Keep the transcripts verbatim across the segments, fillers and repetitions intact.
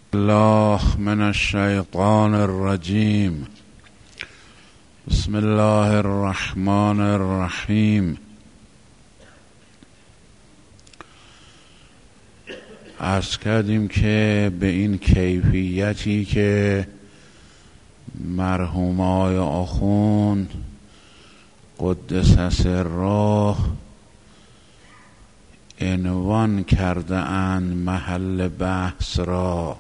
الله من الشیطان الرجیم. بسم الله الرحمن الرحیم. عرض کردیم که به این کیفیتی که مرحوم آقای آخوند قدس سره عنوان کرده اند محل بحث را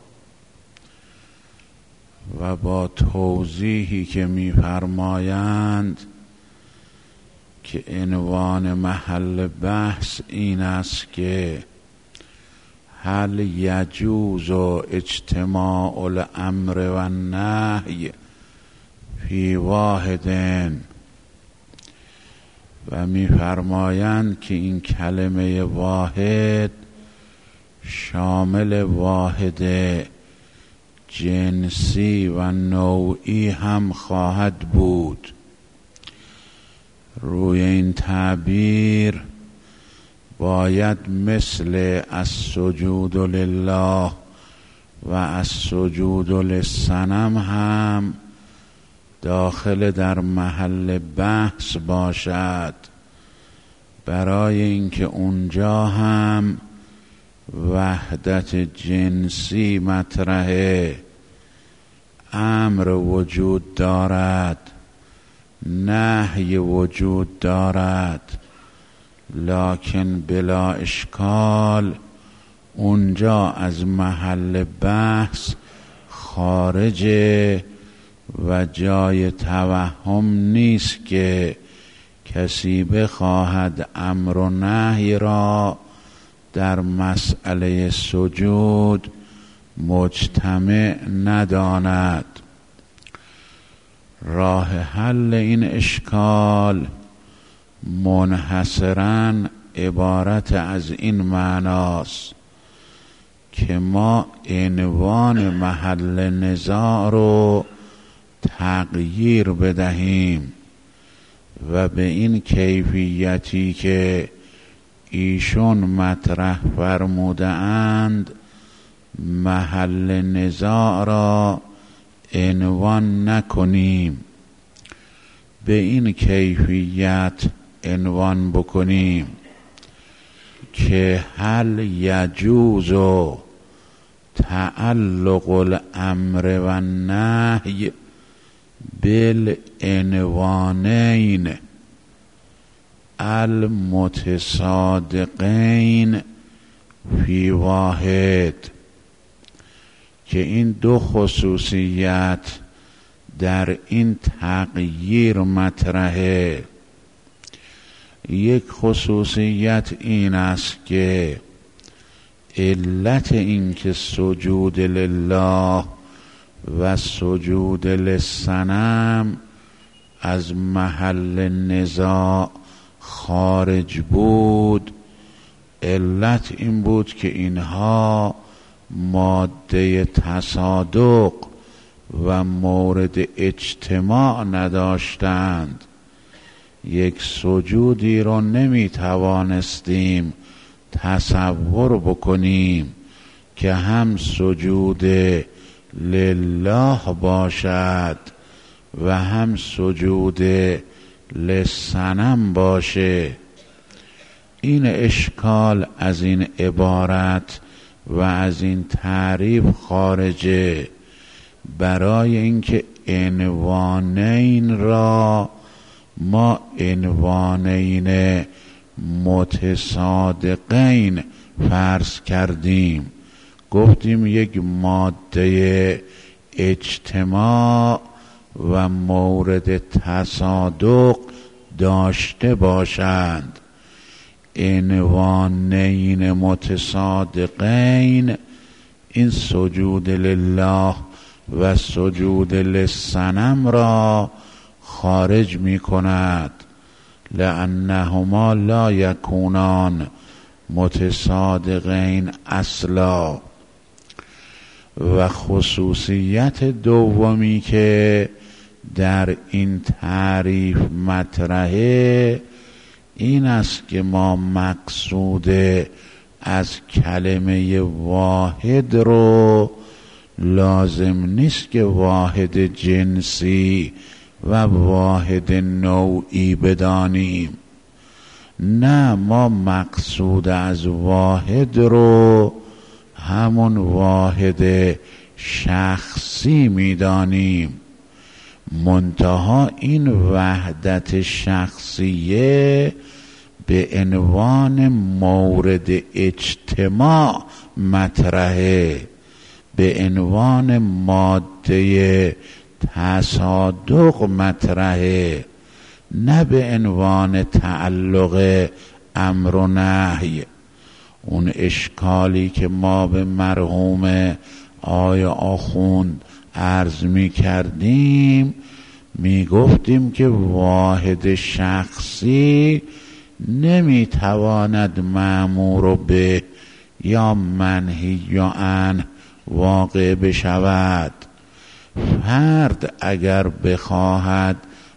و با توضیحی که می‌فرمایند که عنوان محل بحث این است که هل یجوز اجتماع الامر و النهی فی واحدین، و می‌فرمایند که این کلمه واحد شامل واحد جنسی و نوعی هم خواهد بود. روی این تعبیر باید مثل السجود لله و السجود للصنم هم داخل در محل بحث باشد، برای اینکه اونجا هم وحدت جنسی مطرحه، امر وجود دارد، نهی وجود دارد، لکن بلا اشکال اونجا از محل بحث خارجه و جای توهم نیست که کسی بخواهد امر و نهی را در مسئله سجود مجتمع نداند. راه حل این اشکال منحصراً عبارت از این معناست که ما عنوان محل نزاع رو تغییر بدهیم و به این کیفیتی که ایشون مطرح فرموده اند محل نزاع را عنوان نکنیم، به این کیفیت عنوان بکنیم که هل یجوز تعلق الامر و النهی بالعنوانین المتصادقین فی واحد، که این دو خصوصیت در این تغییر مطرحه. یک خصوصیت این است که علت این که سجود لله و سجود للصنم از محل نزاع خارج بود، علت این بود که اینها ماده تصادق و مورد اجتماع نداشتند. یک سجودی رو نمی توانستیم تصور بکنیم که هم سجود لله باشد و هم سجود للصنم باشه. این اشکال از این عبارت و از این تعریف خارجه، برای اینکه عنوانین را ما عنوانین متصادقین فرض کردیم، گفتیم یک ماده اجتماع و مورد تصادق داشته باشند. عنوانین متصادقین این سجود لله و سجود للصنم را خارج می کند، لأنهما لا یکونان متصادقین اصلا. و خصوصیت دومی که در این تعریف مطرحه این است که ما مقصود از کلمه واحد رو لازم نیست که واحد جنسی و واحد نوعی بدانیم. نه، ما مقصود از واحد رو همون واحد شخصی میدانیم. منتها این وحدت شخصیه به عنوان مورد اجتماع مطرحه، به عنوان ماده تصادق مطرحه، نه به عنوان تعلق امر و نهی. اون اشکالی که ما به مرحوم آقای آخوند عرض می کردیم، می گفتیم که واحد شخصی نمی تواند مأمور به یا منهی یا عنه واقع بشود. فرد اگر بخواهد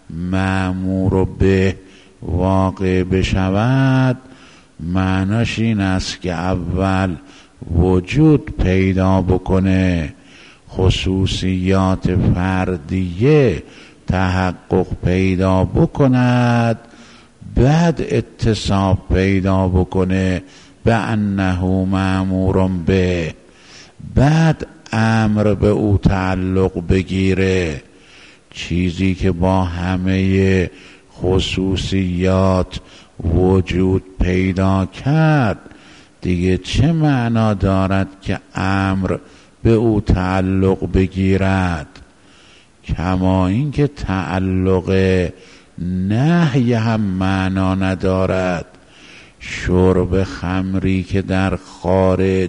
مأمور به واقع بشود، معناش این است که اول وجود پیدا بکنه، خصوصیات فردیه تحقق پیدا بکند، بعد اتصاب پیدا بکنه به انه مأمور به، بعد امر به او تعلق بگیره. چیزی که با همه خصوصیات وجود پیدا کرد دیگه چه معنا دارد که امر به او تعلق بگیرد؟ کما این که تعلق نهی هم معنا ندارد. شرب خمری که در خارج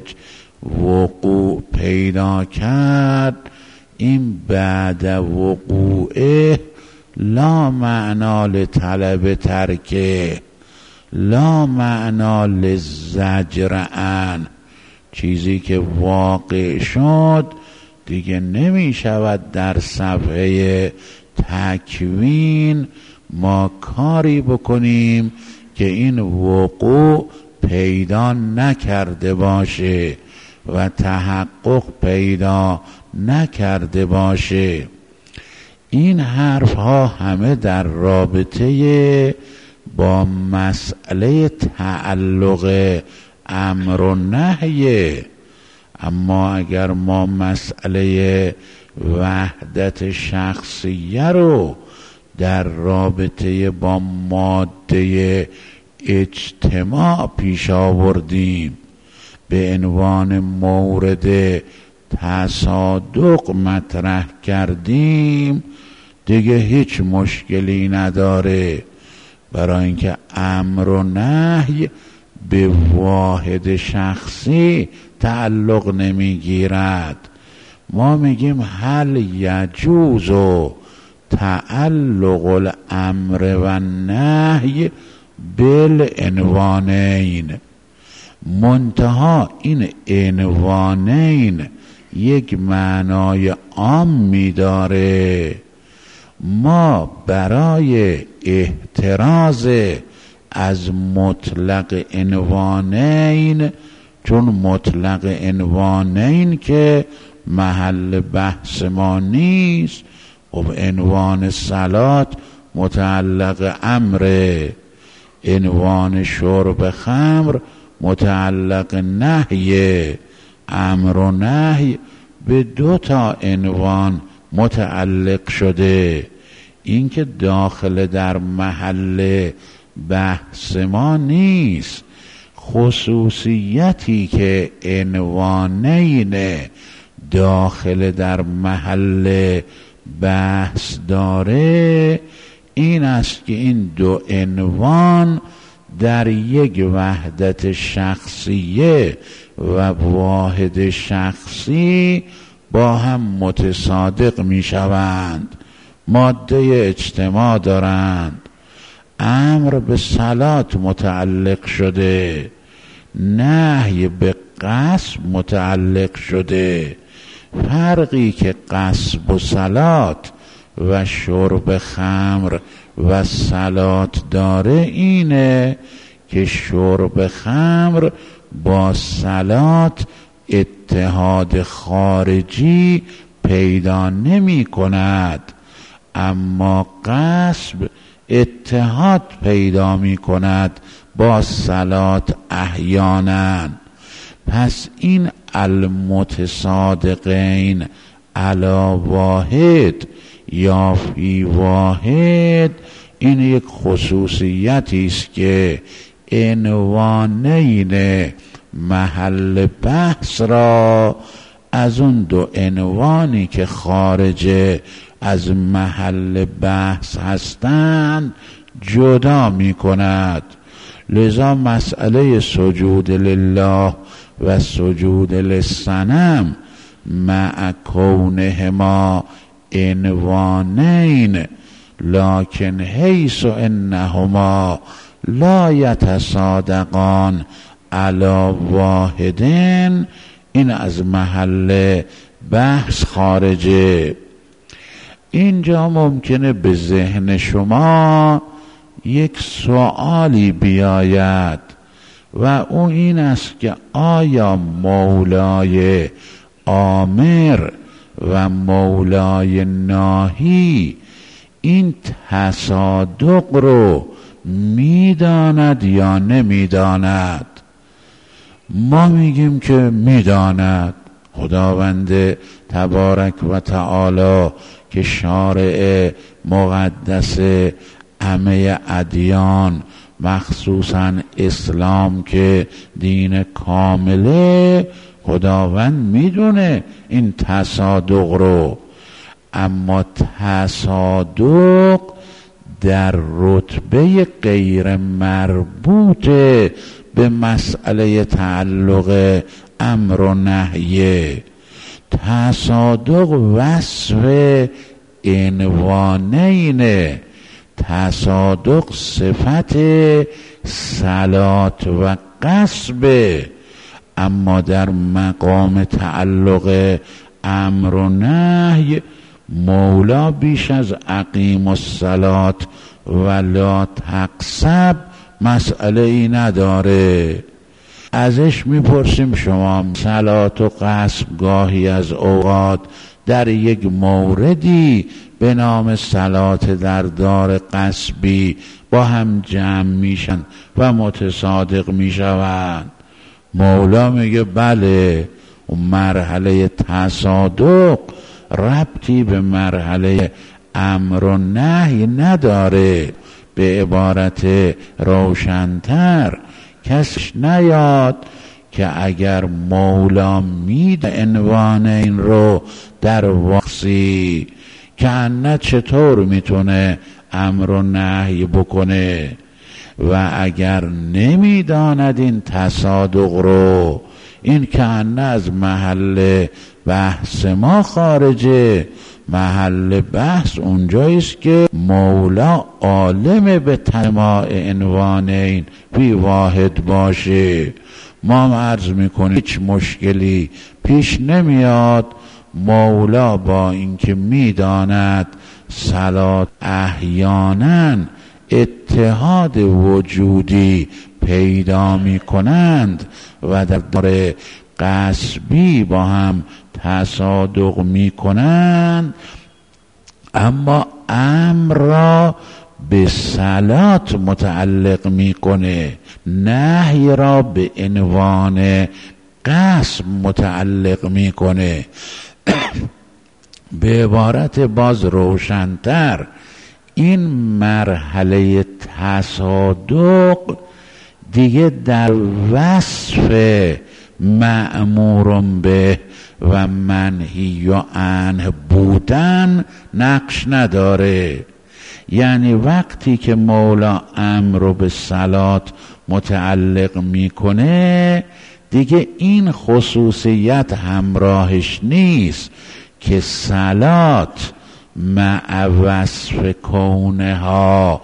وقوع پیدا کرد، این بعد وقوعه لا معنا لطلب ترکه، لا معنا للزجر عن. چیزی که واقع شد دیگه نمی شود در صفحه تکوین ما کاری بکنیم که این وقوع پیدا نکرده باشه و تحقق پیدا نکرده باشه. این حرف ها همه در رابطه با مسئله تعلق امر و نهیه. اما اگر ما مسئله وحدت شخصیه رو در رابطه با ماده اجتماع پیش آوردیم، به عنوان مورد تصادق مطرح کردیم، دیگه هیچ مشکلی نداره، برای اینکه امر و نهی به واحد شخصی تعلق نمیگیرد. ما میگیم هل یجوز تعلق الامر و نهی بالعنوانین. منتها این عنوانین یک معنای عام می‌داره. ما برای احتراز از مطلق عنوانین، چون مطلق عنوانین که محل بحث ما نیست، و عنوان صلات متعلق امره، عنوان شرب خمر متعلق نهیه. امر و نهی به دو تا عنوان متعلق شده. این که داخل در محل بحث ما نیست. خصوصیتی که عنوانین داخل در محل بحث داره این است که این دو عنوان در یک وحدت شخصیه و واحد شخصی با هم متصادق می شوند، ماده اجتماع دارند. امر به صلات متعلق شده، نهی به غصب متعلق شده. فرقی که غصب و صلات و شرب خمر و صلات داره اینه که شرب خمر با صلات اتحاد خارجی پیدا نمی کند، اما غصب اتحاد پیدا می کند با صلات احیانا. پس این المتصادقین علی واحد یا فی واحد، این یک خصوصیتی است که عنوانین محل بحث را از اون دو عنوانی که خارج از محل بحث هستند جدا می کند. لذا مسئله سجود لله و سجود للصنم مع کونهما عنوانین لکن حیث انهما لا یتصادقان علی واحدین، این از محل بحث خارجه. اینجا ممکنه به ذهن شما یک سوالی بیاید و اون این است که آیا مولای آمر و مولای ناهی این تصادق رو میداند یا نمیداند؟ ما میگیم که میداند. خداوند تبارک و تعالی که شارع مقدس همه ادیان مخصوصا اسلام که دین کامله، خداوند میدونه این تصادق رو، اما تصادق در رتبه غیر مربوط به مسئله تعلق امر و نهیه. تصادق وصف عنوانین، تصادق صفت صلات و قصب، اما در مقام تعلق امر و نهی مولا بیش از اقیم الصلات ولا تقصب مسئله ای نداره. ازش میپرسیم شما صلات و قصب گاهی از اوقات در یک موردی به نام صلات در دار قصبی با هم جمع میشن و متصادق میشوند. مولا میگه بله، اون مرحله تصادق ربطی به مرحله امر و نهی نداره. به عبارت روشنتر کسش نیاد که اگر مولا میده عنوان این رو در وقتی که نه چطور میتونه امر و نهی بکنه، و اگر نمیداند این تصادق رو، این که نه از محل بحث ما خارجه. محل بحث اونجاییست که مولا عالم به تماع عنوانین فی واحد باشه. ما عرض میکنیم هیچ مشکلی پیش نمیاد. مولا با اینکه میداند صلات احیانا اتحاد وجودی پیدا میکنند و در دار قصبی با هم تصادق میکنند، اما امر را به صلات متعلق میکنه، نهی را به عنوان قصب متعلق میکنه. به عبارت باز روشنتر، این مرحله تصادق دیگه در وصف مأمور به و منهی عنه بودن نقش نداره. یعنی وقتی که مولا امر رو به صلات متعلق میکنه، دیگه این خصوصیت همراهش نیست که صلات مع وصف کونها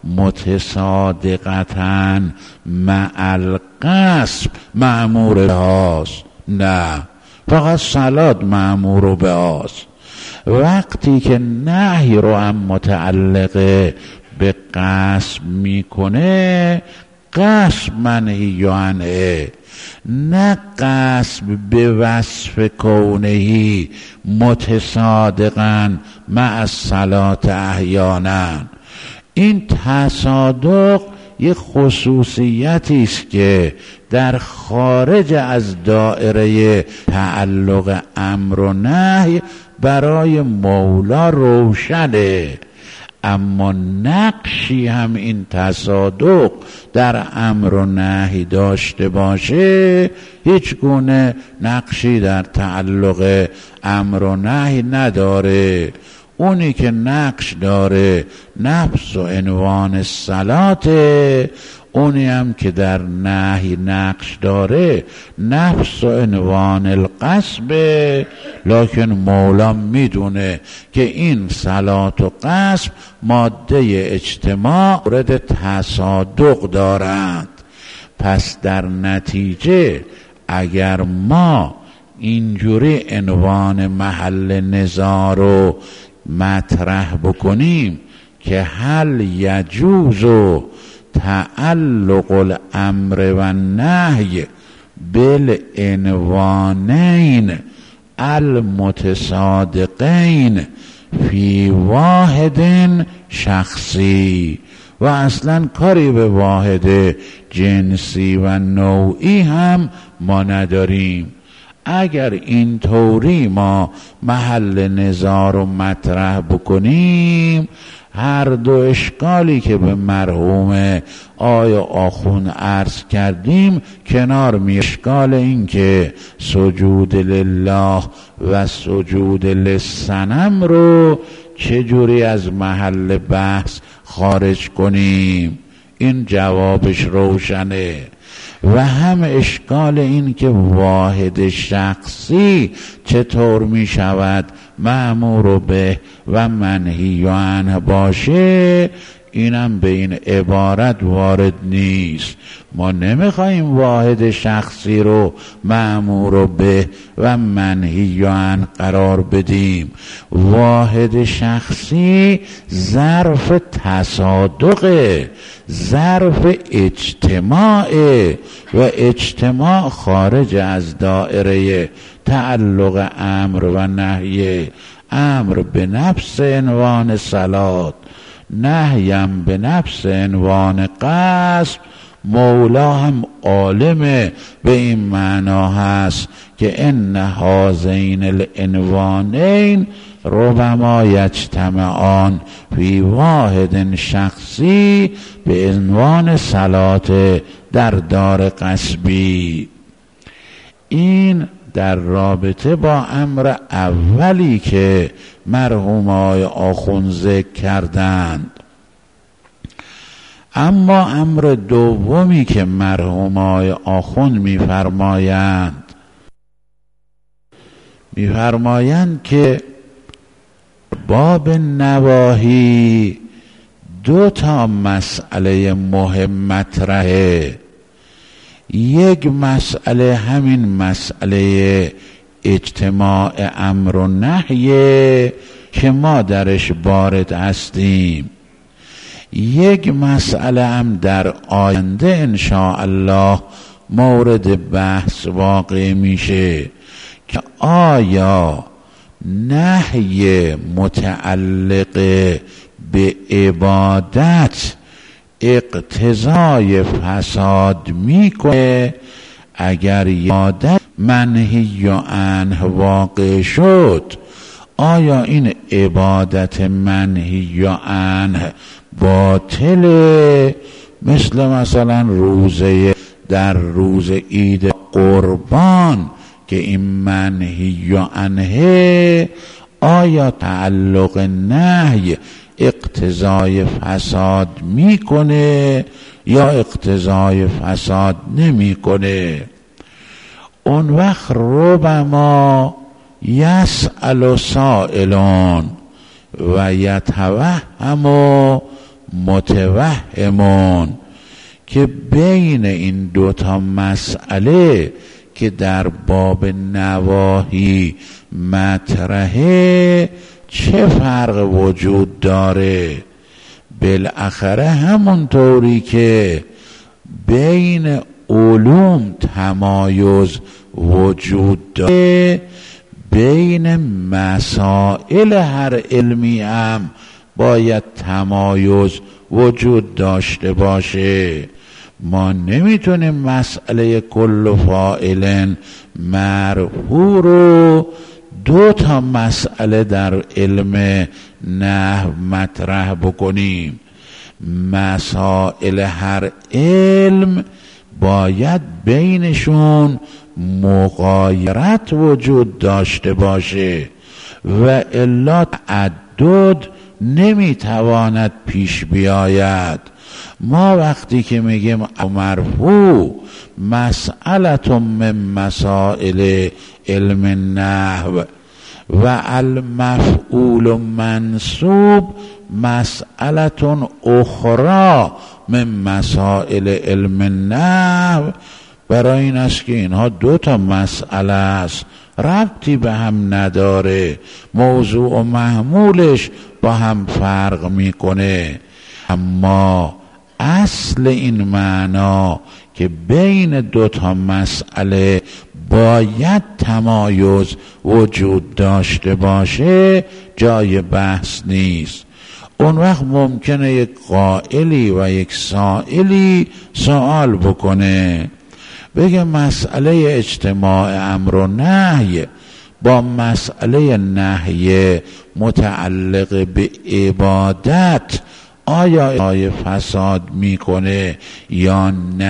متصادقتاً مع القصب مأمور بهاست. نه، فقط صلات مأمور بهاست. وقتی که نهی رو هم متعلق به قصب میکنه، قصب منهی عنه، نه قصب به وصف کونهی متصادقا مع الصلاة احیانا. این تصادق یک خصوصیتی است که در خارج از دایره تعلق امر و نهی برای مولا روشنه، اما نقشی هم این تصادق در امر و نهی داشته باشه هیچ گونه نقشی در تعلق امر و نهی نداره. اونی که نقش داره نفس و عنوان صلاته، اونی هم که در نهی نقش داره نفس و عنوان القصبه. لکن مولا میدونه که این صلات و قصب ماده اجتماع مورد تصادق دارند. پس در نتیجه اگر ما اینجوری عنوان محل نزاع رو مطرح بکنیم که هل یجوز و تعلق الامر و نهی بالعنوانین المتصادقین فی واحد شخصی، و اصلا کاری به واحد جنسی و نوعی هم ما نداریم. اگر این طوری ما محل نزاع رو مطرح بکنیم، هر دو اشکالی که به مرحوم آیا آخون عرض کردیم کنار می. اشکال این که سجود لله و سجود للصنم رو چجوری از محل بحث خارج کنیم، این جوابش روشنه. و هم اشکال این که واحد شخصی چطور می شود مأمور به و منهی عنه باشه، اینم به این عبارت وارد نیست. ما نمیخوایم واحد شخصی رو مأمور به و منهی عنه قرار بدیم. واحد شخصی ظرف تصادقه، ظرف اجتماعه، و اجتماع خارج از دائره تعلق امر و نهی. امر به نفس عنوان صلات، نهیم به نفس عنوان قصب. مولا هم عالم به این معنا هست که ان هذین العنوانین ربما یجتمعان فی واحد شخصی به عنوان صلات در دار قصبی. این در رابطه با امر اولی که مرحوم آقای آخوند ذکر کردند. اما امر دومی که مرحوم آقای آخوند می‌فرمایند می‌فرمایند که باب نواهی دو تا مسئله مهم مطرحه. یک مسئله همین مسئله اجتماع امر و نهیه که ما درش وارد هستیم. یک مسئله هم در آینده انشاء الله مورد بحث واقع میشه که آیا نهی متعلق به عبادت اقتضای فساد میکنه؟ اگر عبادت منهی عنه واقع شد، آیا این عبادت منهی عنه باطله؟ مثل مثلا روزه در روز عید قربان که این منهی عنه، آیا تعلق نهی اقتضای فساد میکنه یا اقتضای فساد نمیکنه؟ اون وقت ربما یسأل سائلون و یتوهم متوهمون که بین این دوتا مسئله که در باب نواهی مطرحه چه فرق وجود داره؟ بالاخره همونطوری که بین علوم تمایز وجود داره، بین مسائل هر علمی هم باید تمایز وجود داشته باشه. ما نمیتونیم مسئله کل فاعل مرفوع رو دو تا مسئله در علم نحو مطرح بکنیم. مسائل هر علم باید بینشون مغایرت وجود داشته باشه و الا تعدد نمیتواند پیش بیاید. ما وقتی که میگیم مرفوع مسئلة من مسائل علم نحو و المفعول منصوب مسئلة اخرى من مسائل علم نحو، برای این است که اینها دو تا مسئله است، ربطی به هم نداره، موضوع و محمولش با هم فرق میکنه. اما اصل این معنا که بین دو تا مسئله باید تمایز وجود داشته باشه جای بحث نیست. اون وقت ممکنه یک قائلی و یک سائلی سوال بکنه، بگه مسئله اجتماع امر و نهی با مسئله نهی متعلق به عبادت آیا آیا فساد میکنه یا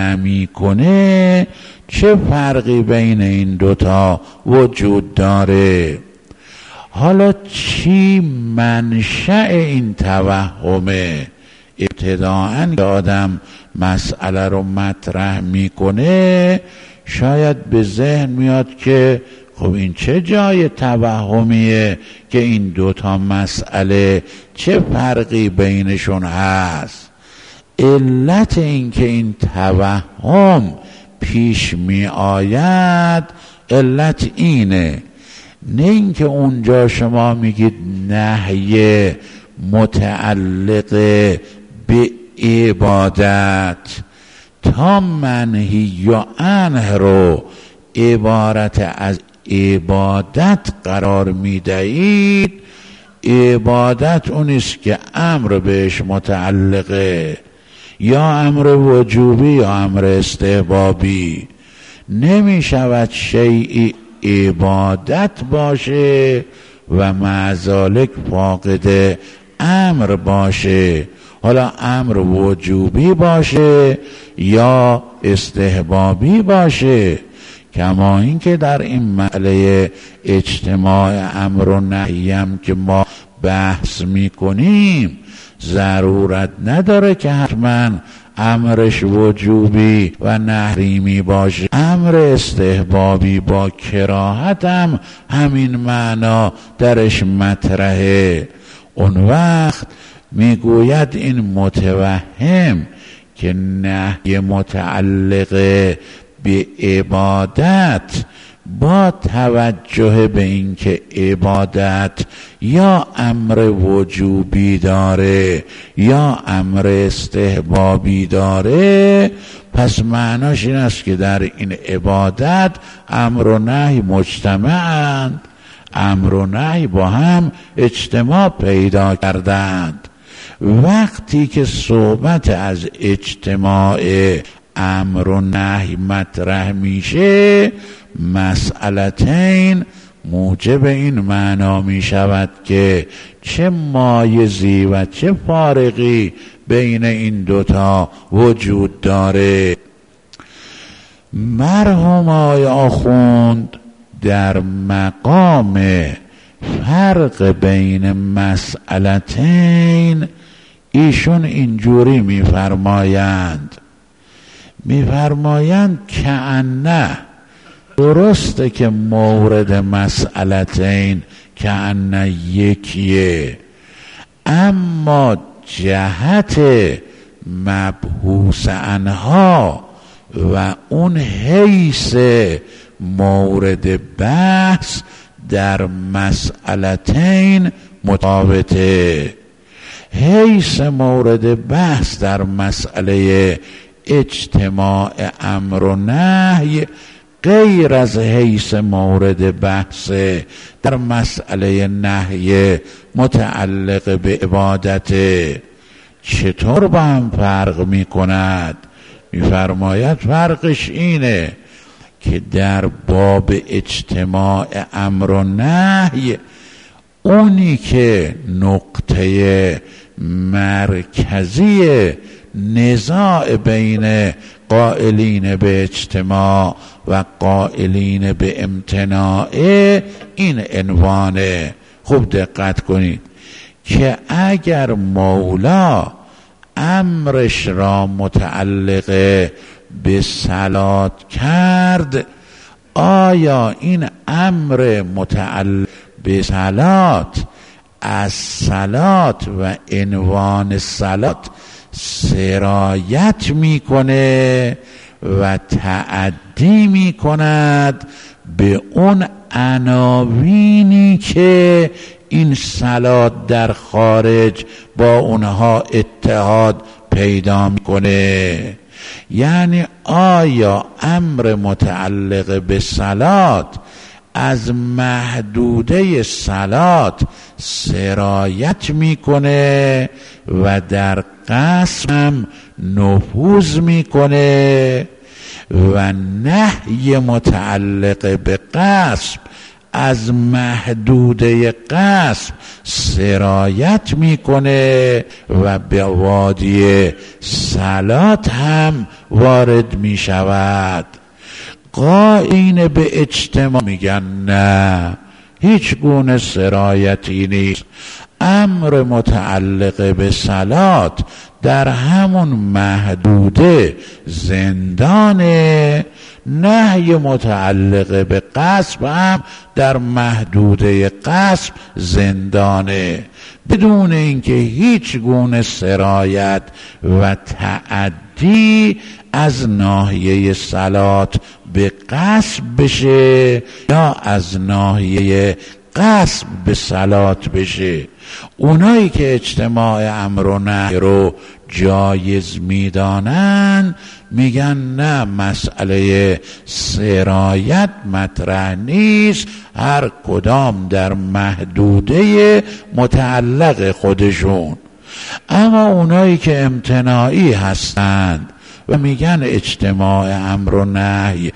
نمیکنه؟ چه فرقی بین این دوتا وجود داره؟ حالا چی منشأ این توهمه؟ ابتداءً که آدم مسئله رو مطرح میکنه شاید به ذهن میاد که خب این چه جای توهمیه که این دوتا مسئله چه فرقی بینشون هست؟ علت این که این توهم پیش می آید علت اینه، نه اینکه اونجا شما میگید نهی متعلق به عبادت، تا منهی و عنه رو عبارت از عبادت قرار میدهید، عبادت اونیست که امر بهش متعلقه، یا امر وجوبی یا امر استحبابی. نمی شود شیئی عبادت باشه و مع ذالک فاقد امر باشه، حالا امر وجوبی باشه یا استحبابی باشه. کما این که در این مسئله اجتماع امر و نهی هم که ما بحث میکنیم ضرورت نداره که حتما امرش وجوبی و نحریمی باشه، امر استحبابی با کراهت هم همین معنا درش مطرحه. اون وقت میگوید این متوهم که نهی متعلق به عبادت با توجه به اینکه عبادت یا امر وجوبی داره یا امر استحبابی داره، پس معناش این است که در این عبادت امر و نهی مجتمعند، امر و نهی با هم اجتماع پیدا کردند. وقتی که صحبت از اجتماع امر و نهی مطرح میشه، مسئلتین موجب این معنا می شود که چه مایزی و چه فارقی بین این دوتا وجود داره. مرحوم آقای آخوند در مقام فرق بین مسئلتین ایشون اینجوری میفرمایند میفرمایند که انه درسته که مورد مسئلتین که انه یکیه، اما جهت مبحوث عنها و اون حیث مورد بحث در مسئلتین متفاوته. حیث مورد بحث در مسئله اجتماع امر و نهی غیر از حیث مورد بحث در مسئله نهی متعلق به عبادت چطور با هم فرق می کند؟ می فرماید فرقش اینه که در باب اجتماع امر و نهی اونی که نقطه مرکزی نزاع بین قائلین به اجتماع و قائلین به امتناع این عنوانه. خوب دقت کنید که اگر مولا امرش را متعلق به صلات کرد، آیا این امر متعلق به صلات از صلات و عنوان صلات سرایت میکنه و تعدی میکند به اون عناوینی که این صلات در خارج با اونها اتحاد پیدا میکنه؟ یعنی آیا امر متعلق به صلات از محدوده صلات سرایت میکنه و در قسم نفوذ میکنه و نهی متعلق به قسم از محدوده قسم سرایت میکنه و به وادی صلات هم وارد میشود؟ قائلین به اجتماع میگن نه، هیچ گونه سرایتی نیست. امر متعلق به صلات در همون محدوده زندانه، نهی متعلق به قسم هم در محدوده قسم زندانه، بدون اینکه هیچ گونه سرایت و تعدی از ناحیه صلات به قسم بشه یا از ناحیه قسم به صلات بشه. اونایی که اجتماع امر و نهی رو جایز میدانن میگن نه، مسئله سرایت مطرح نیست، هر کدام در محدوده متعلق خودشون. اما اونایی که امتناعی هستند و میگن اجتماع امر و نهی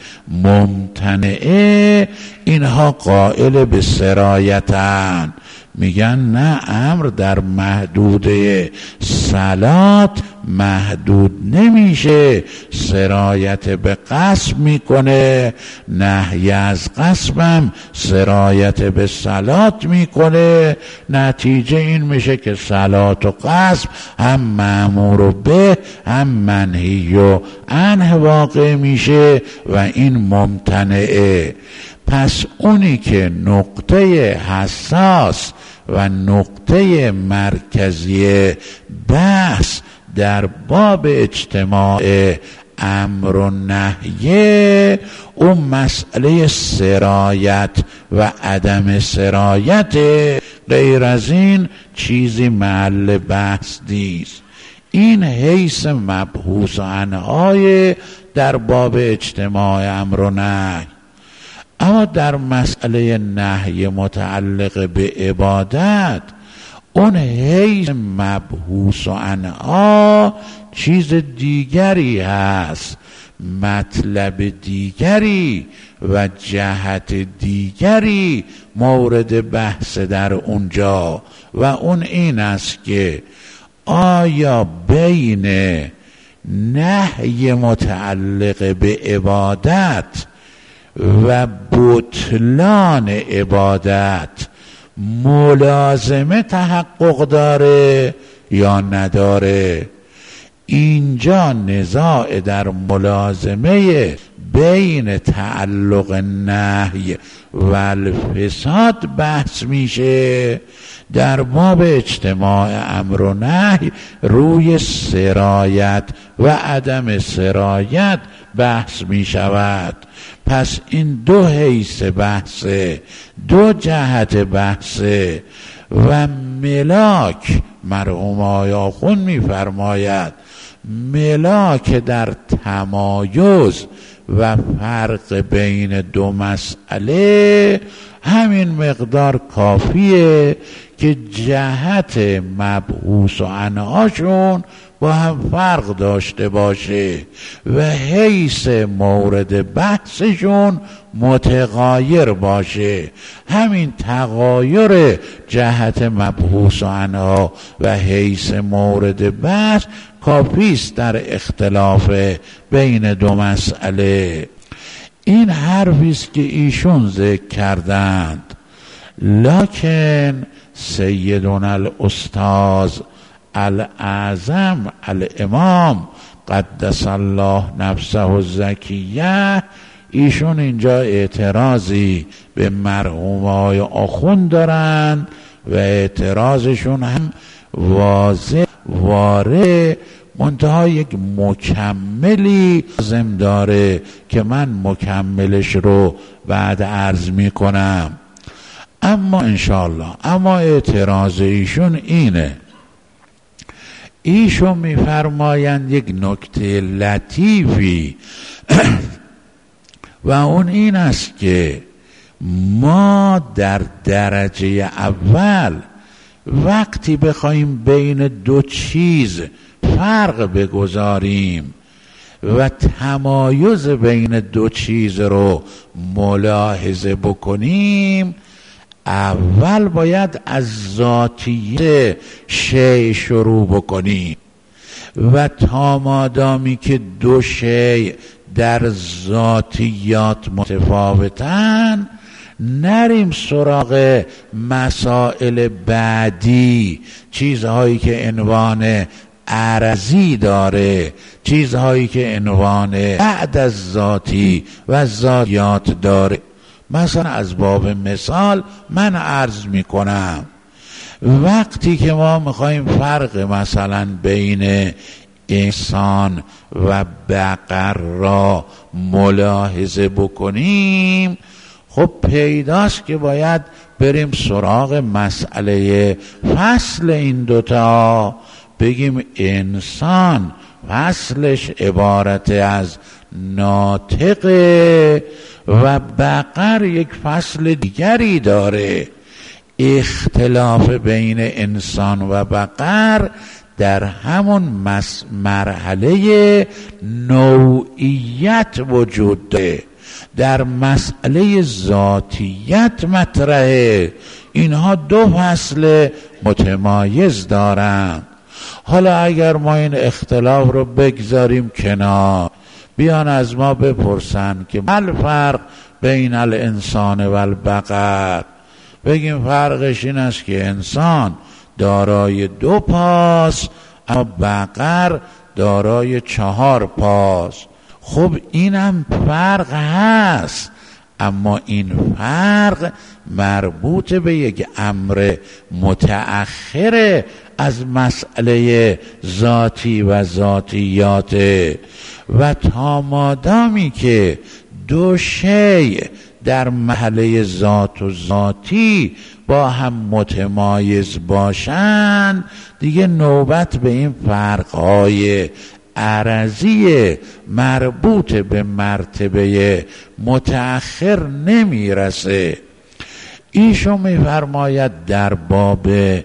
ممتنعه، اینها قائل به سرایتن، میگن نه، امر در محدوده صلات محدود نمیشه، سرایت به قسم میکنه، نهی از قسمم سرایت به صلات میکنه. نتیجه این میشه که صلات و قسم هم مأمور به هم منهی و عنه واقع میشه و این ممتنعه. پس اونی که نقطه حساس و نقطه مرکزی بحث در باب اجتماع امر و نهی، اون مسئله سرایت و عدم سرایت، غیر از این چیزی محل بحث نیست. این حیث مبحوث عنهای در باب اجتماع امر و نهی. اما در مسئله نهی متعلق به عبادت، اون حیث مبحوث عنها چیز دیگری هست، مطلب دیگری و جهت دیگری مورد بحث در اونجا، و اون این است که آیا بین نهی متعلق به عبادت و بطلان عبادت ملازمه تحقق داره یا نداره؟ اینجا نزاع در ملازمه بین تعلق نهی و الفساد بحث میشه. در باب اجتماع امر و نهی روی سرایت و عدم سرایت بحث می شود. پس این دو حیث بحثه، دو جهت بحثه. و ملاک مرحوم آقای آخوند می فرماید ملاک در تمایز و فرق بین دو مسئله همین مقدار کافیه که جهت مبعوث و عنهاشون با هم فرق داشته باشه و حیث مورد بحثشون متغایر باشه. همین تغایر جهت مبحوث عنها و حیث مورد بحث کافیست در اختلاف بین دو مسئله. این حرفیست که ایشون ذکر کردند. لکن سیدنا الاستاذ الاعظم الامام قدس الله نفسه الزکیه، ایشون اینجا اعتراضی به مرحومای آخوند دارند و اعتراضشون هم واضح واره، منتها یک مکملی لازم داره که من مکملش رو بعد عرض می کنم. اما انشاءالله اما اعتراض ایشون اینه، ایشون میفرمایند یک نکته لطیفی و اون این است که ما در درجه اول وقتی بخوایم بین دو چیز فرق بگذاریم و تمایز بین دو چیز رو ملاحظه بکنیم، اول باید از ذاتیت شیء شروع بکنیم و تا مادامی که دو شیء در ذاتیات متفاوتن نریم سراغ مسائل بعدی، چیزهایی که عنوان عرضی داره، چیزهایی که عنوان بعد از ذاتی و ذاتیات داره. مثلا از باب مثال من عرض می کنم وقتی که ما میخوایم فرق مثلا بین انسان و بقر را ملاحظه بکنیم، خب پیداست که باید بریم سراغ مسئله فصل این دوتا، بگیم انسان فصلش عبارت از ناطقه و بقر یک فصل دیگری داره. اختلاف بین انسان و بقر در همون مرحله نوعیت وجود داره، در مسئله ذاتیت مطرحه. اینها دو فصل متمایز دارند. حالا اگر ما این اختلاف رو بگذاریم کنار، بیان از ما بپرسن که مال فرق بین الانسان و البقر، بگیم فرقش این است که انسان دارای دو پاس اما بقر دارای چهار پاس. خب اینم فرق هست، اما این فرق مربوط به یک امر متأخر از مسئله ذاتی و ذاتیات و تا مادامی که دو شیء در محله ذات و ذاتی با هم متمایز باشند، دیگه نوبت به این فرقهای عرضی مربوط به مرتبه متأخر نمیرسه. ایشون میفرماید در باب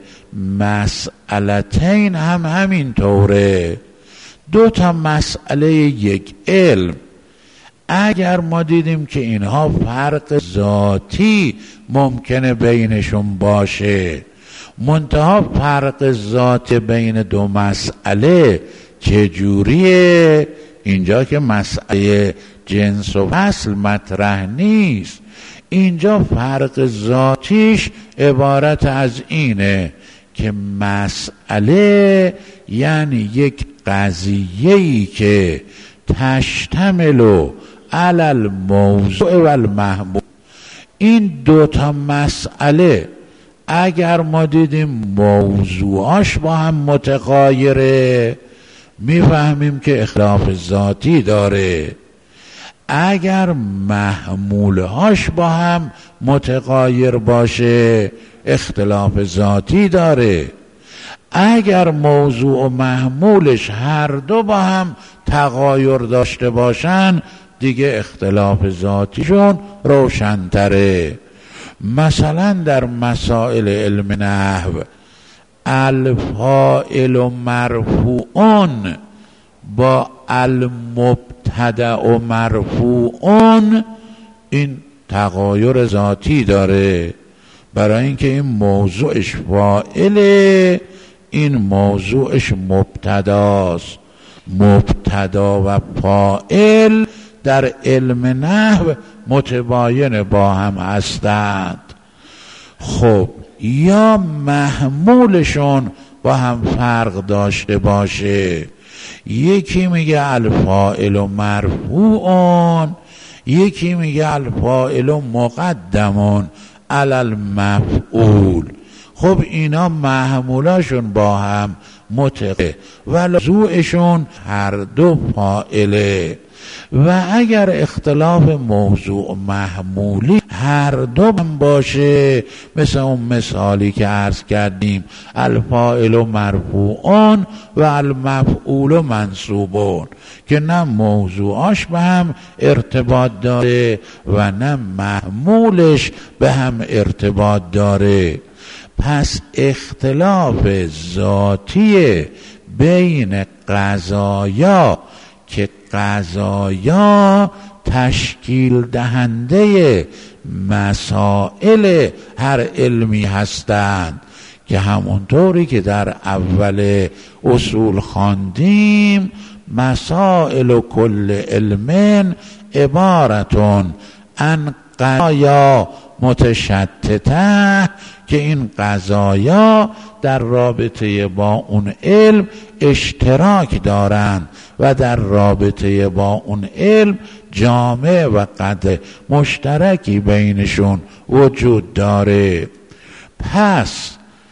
مسئلتین هم همین طوره. دو تا مسئله یک علم، اگر ما دیدیم که اینها فرق ذاتی ممکنه بینشون باشه، منتها فرق ذات بین دو مسئله چجوریه؟ اینجا که مسئله جنس و فصل مطرح نیست، اینجا فرق ذاتیش عبارت از اینه که مسئله یعنی یک قضیه‌ای که تشتمل علی الموضوع و المحمول. این دوتا مسئله اگر ما دیدیم موضوعاش با هم متغایره، میفهمیم که اختلاف ذاتی داره. اگر محمولهاش با هم متغایر باشه اختلاف ذاتی داره. اگر موضوع و محمولش هر دو با هم تغایر داشته باشن دیگه اختلاف ذاتیشون روشن‌تره. مثلا در مسائل علم نحو الفاعل و مرفوعون با المبتدأ و مرفوعون این تغایر ذاتی داره، برای اینکه این موضوعش فاعله، این موضوعش مبتداست. مبتدا و فاعل در علم نحو متباین با هم هستند. خب یا محمولشون با هم فرق داشته باشه، یکی میگه الفاعل و مرفوعون، یکی میگه الفاعل و مقدمون علی المفعول. خب اینا محمولاشون با هم متقه و موضوعشون هر دو فاعله. و اگر اختلاف موضوع و محمولی هر دو هم باشه، مثل اون مثالی که عرض کردیم الفاعل و مرفوعون و المفعول و منصوبون، که نه موضوعاش به هم ارتباط داره و نه محمولش به هم ارتباط داره. پس اختلاف ذاتی بین قضایا که قضایا تشکیل دهنده مسائل هر علمی هستند، که همونطوری که در اول اصول خواندیم مسائل و کل علم عبارتون عن قضایا متشتته، که این قضایا در رابطه با اون علم اشتراک دارند و در رابطه با اون علم جامع و قد مشترکی بینشون وجود داره. پس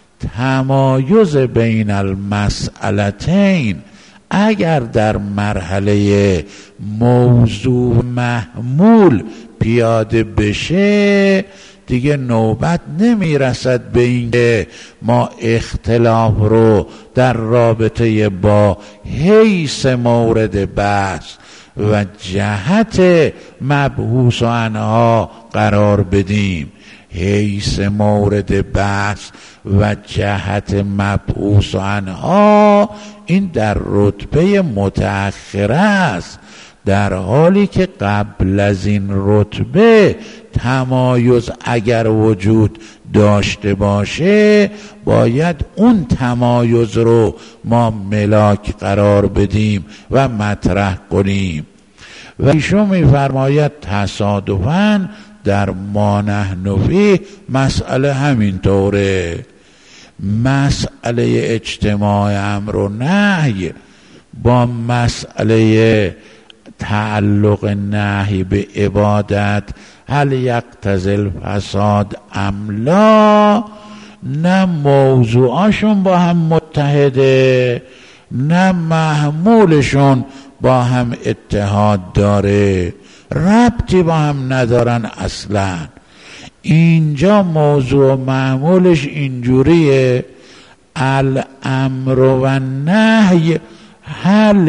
تمایز بین المسئلتین اگر در مرحله موضوع محمول پیاده بشه دیگه نوبت نمی رسد به اینکه ما اختلاف رو در رابطه با حیث مورد بحث و جهت مبحوث و عنها قرار بدیم. حیث مورد بحث و جهت مبحوث و عنها این در رتبه متأخره است، در حالی که قبل از این رتبه تمایز اگر وجود داشته باشه باید اون تمایز رو ما ملاک قرار بدیم و مطرح کنیم. و ایشون می‌فرماید تصادفاً در ما نحن فیه مسئله همین طوره. مسئله اجتماع امر و نهی با مسئله تعلق نهی به عبادت هل یقتضی الفساد ام لا، نه موضوعاشون با هم متحده نه محمولشون با هم اتحاد داره، ربطی با هم ندارن اصلا. اینجا موضوع محمولش اینجوریه الامر و النهی هل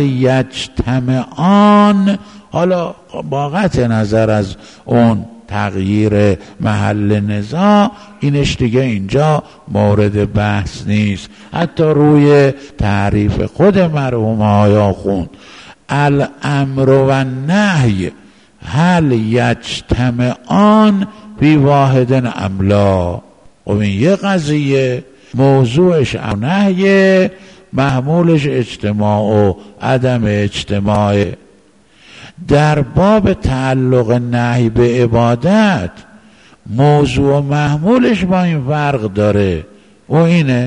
یجتمعان، حالا با قطع نظر از اون تغییر محل نزاع اینش دیگه اینجا مورد بحث نیست. حتی روی تعریف خود مرحوم آیا خوند الامر و النهی هل یجتمعان فی واحد ام لا. خب این یه قضیه، موضوعش نهی، محمولش اجتماع و عدم اجتماع. در باب تعلق نهی به عبادت موضوع و محمولش با این فرق داره و اینه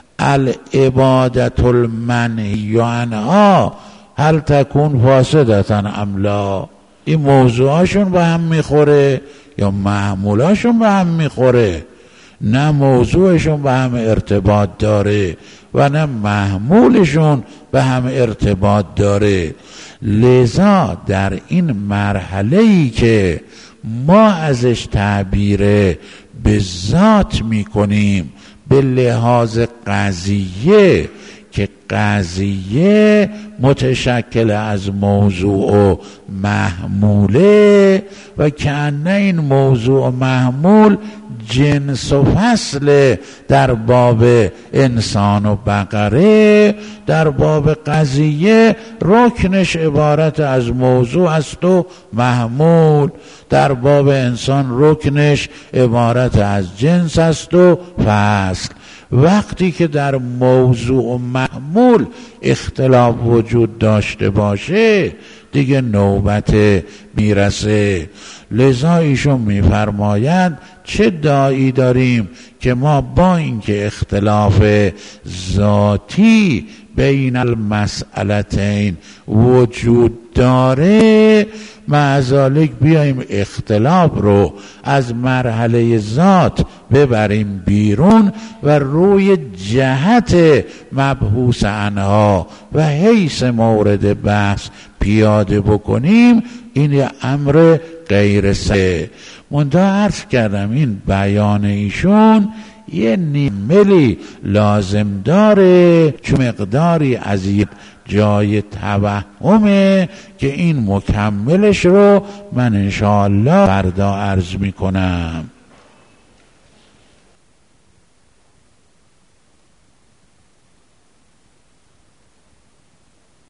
العبادت المنهی عنها هل تکون فاسدتا ام لا. این موضوعاشون به هم میخوره یا محمولاشون به هم میخوره؟ نه موضوعشون به هم ارتباط داره و نه محمولشون به هم ارتباط داره. لذا در این مرحله‌ای که ما ازش تعبیر به ذات میکنیم به لحاظ قضیه که قضیه متشکل از موضوع و محموله و کأنه این موضوع و محمول جنس و فصل در باب انسان و بقره، در باب قضیه رکنش عبارت از موضوع است و محمول، در باب انسان رکنش عبارت از جنس است و فصل. وقتی که در موضوع و محمول اختلاف وجود داشته باشه دیگه نوبت میرسه. لذا ایشون میفرمایند چه داعی داریم که ما با اینکه اختلاف ذاتی بین المسئلتین وجود داره، مع ذالک بیاییم اختلاف رو از مرحله ذات ببریم بیرون و روی جهت مبحوث عنها و حیث مورد بحث پیاده بکنیم. این یه امر غیر سه. منتها عرض کردم این بیان ایشون یه نیملی لازم داره، چون مقداری از یک جای توهمه که این مکملش رو من انشاءالله فردا عرض میکنم.